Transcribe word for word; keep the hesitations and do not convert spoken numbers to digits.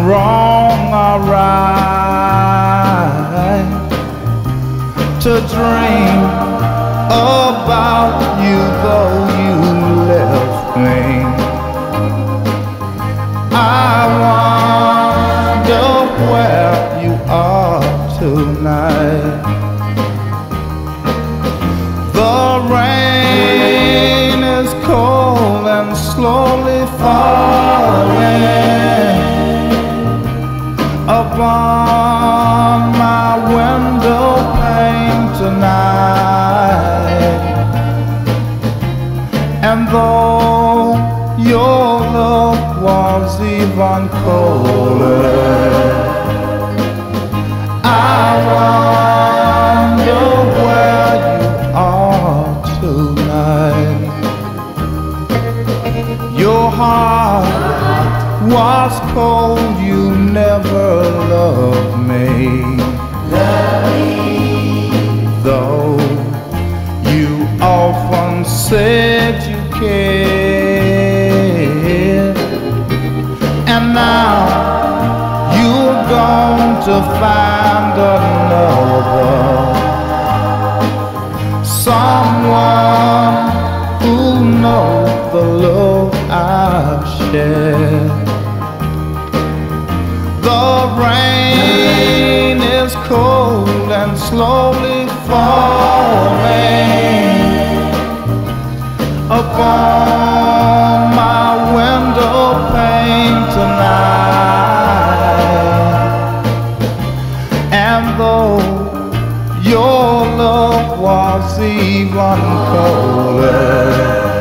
wrong or right to dream about you, though you left me. I wonder where you are tonight. The rain is cold and slowly falling upon my window pane tonight. And though your love was even colder, I wonder where you are tonight. Your heart was cold, you never loved me. Though you often said you cared, and now you're gone to find another, someone who knows the love I've shared. The rain is cold and slowly falling upon my window pane tonight. And though your love was even colder,